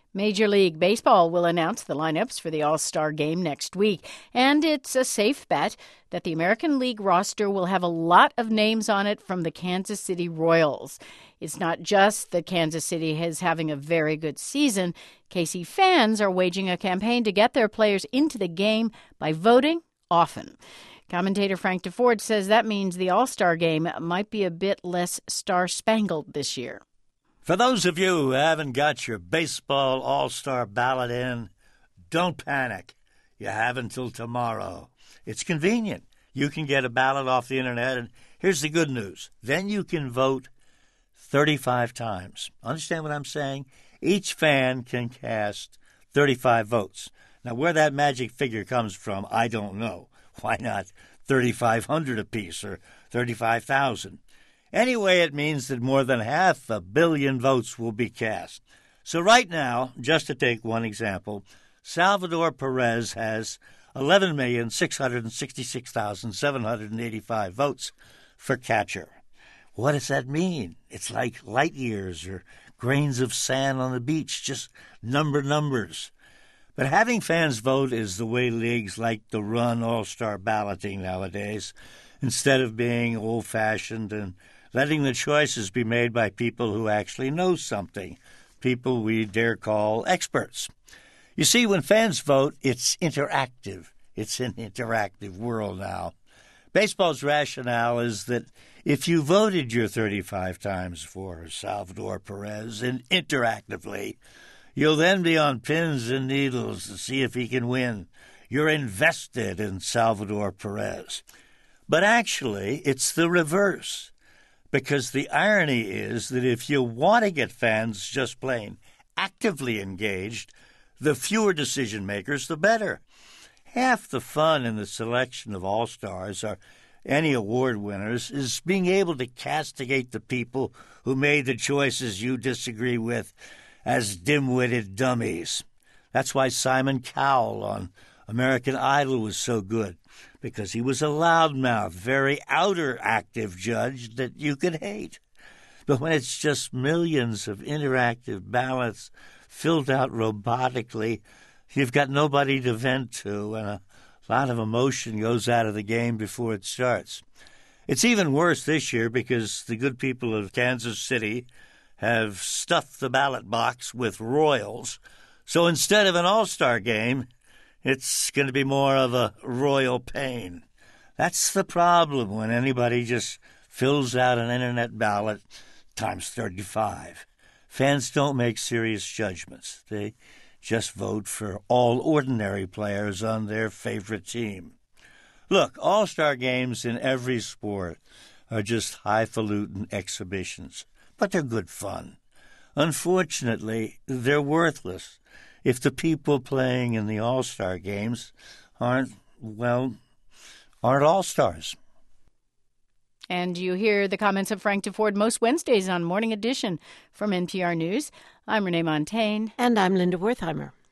Major League Baseball will announce the lineups for the All-Star Game next week, and it's a safe bet that the American League roster will have a lot of names on it from the Kansas City Royals. It's not just that Kansas City is having a very good season. KC fans are waging a campaign to get their players into the game by voting often. Commentator Frank DeFord says that means the All-Star Game might be a bit less star-spangled this year. For those of you who haven't got your baseball all-star ballot in, don't panic. You have until tomorrow. It's convenient. You can get a ballot off the internet, and here's the good news. Then you can vote 35 times. Understand what I'm saying? Each fan can cast 35 votes. Now, where that magic figure comes from, I don't know. Why not 3,500 apiece or 35,000? Anyway, it means that more than 500 million votes will be cast. So right now, just to take one example, Salvador Perez has 11,666,785 votes for catcher. What does that mean? It's like light years or grains of sand on the beach, just numbers. But having fans vote is the way leagues like to run all-star balloting nowadays, instead of being old-fashioned and letting the choices be made by people who actually know something, people we dare call experts. You see, when fans vote, it's interactive. It's an interactive world now. Baseball's rationale is that if you voted your 35 times for Salvador Perez and interactively, you'll then be on pins and needles to see if he can win. You're invested in Salvador Perez. But actually, it's the reverse. Because the irony is that if you want to get fans just plain actively engaged, the fewer decision makers, the better. Half the fun in the selection of all-stars or any award winners is being able to castigate the people who made the choices you disagree with as dim-witted dummies. That's why Simon Cowell on American Idol was so good, because he was a loudmouth, very outer active judge that you could hate. But when it's just millions of interactive ballots filled out robotically, you've got nobody to vent to, and a lot of emotion goes out of the game before it starts. It's even worse this year because the good people of Kansas City have stuffed the ballot box with Royals. So instead of an all-star game, it's going to be more of a royal pain. That's the problem when anybody just fills out an internet ballot times 35. Fans don't make serious judgments. They just vote for all ordinary players on their favorite team. Look, all-star games in every sport are just highfalutin exhibitions, but they're good fun. Unfortunately, they're worthless if the people playing in the all-star games aren't all-stars. And you hear the comments of Frank DeFord most Wednesdays on Morning Edition from NPR News. I'm Renee Montagne. And I'm Linda Wertheimer.